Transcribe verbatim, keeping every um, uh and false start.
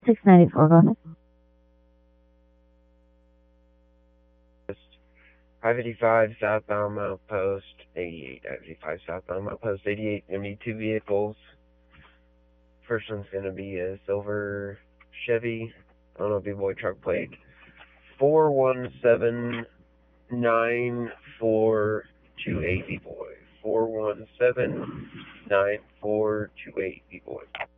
six ninety-four, go ahead. five eighty-five southbound Mount Post, eighty-eight, five eighty-five southbound Mount Post, eighty-eight, gonna be two vehicles. First one's gonna be a silver Chevy, I don't know, big boy truck plate, four one seven nine four two eight, B boy, four one seven nine four two eight, B boy.